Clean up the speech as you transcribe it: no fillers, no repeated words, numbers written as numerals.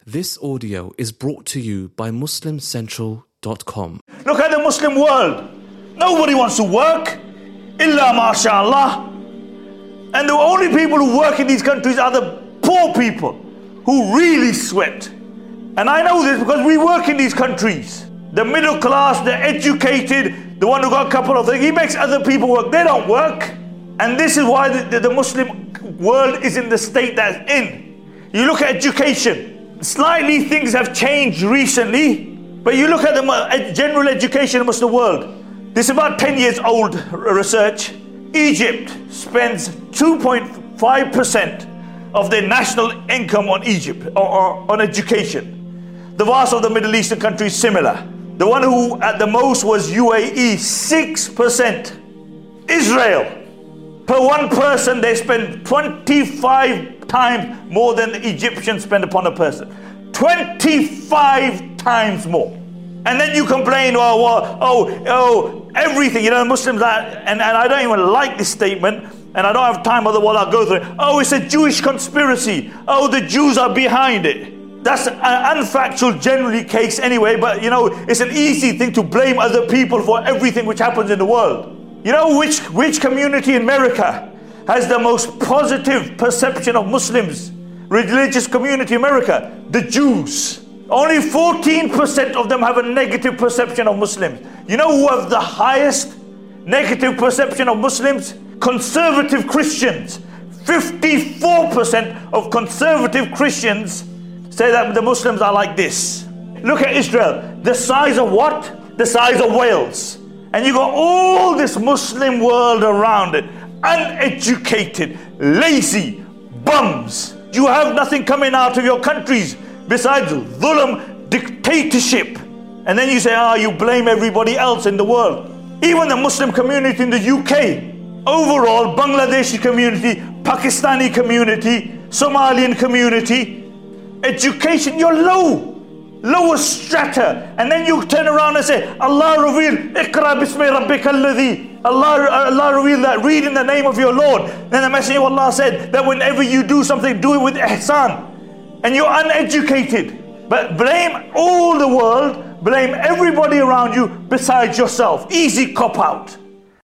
This audio is brought to you by MuslimCentral.com. Look at the Muslim world. Nobody wants to work. Illa mashallah. And the only people who work in these countries are the poor people who really sweat. And I know this because we work in these countries. The middle class, the educated, the one who got a couple of things, he makes other people work. They don't work. And this is why the Muslim world is in the state that it's in. You look at education. Slightly things have changed recently, but you look at the general education in the Muslim world. This is about 10 years old research. Egypt spends 2.5% of their national income on Egypt, or on education. The vast of the Middle Eastern countries similar. The one who at the most was UAE, 6%. Israel, per one person they spend 25 times more than the Egyptians spend upon a person. 25 times more. And then you complain, everything, Muslims are, and I don't even like this statement, and I don't have time, otherwise I'll go through it. Oh, it's a Jewish conspiracy. Oh, the Jews are behind it. That's an unfactual generally case anyway, but it's an easy thing to blame other people for everything which happens in the world. You know which community in America has the most positive perception of Muslims? Religious community in America, the Jews. Only 14% of them have a negative perception of Muslims. You know who have the highest negative perception of Muslims? Conservative Christians. 54% of conservative Christians say that the Muslims are like this. Look at Israel. The size of what? The size of Wales. And you got all this Muslim world around it. Uneducated, lazy, bums. You have nothing coming out of your countries besides dhulm, dictatorship. And then you say, you blame everybody else in the world. Even the Muslim community in the UK, overall Bangladeshi community, Pakistani community, Somalian community, education, you're lower strata. And then you turn around and say, Allah revealed, Iqra bismi rabbika alladhi. Allah revealed that, read in the name of your Lord. Then the Messenger of Allah said that whenever you do something, do it with ihsan. And you're uneducated. But blame all the world, blame everybody around you besides yourself. Easy cop out.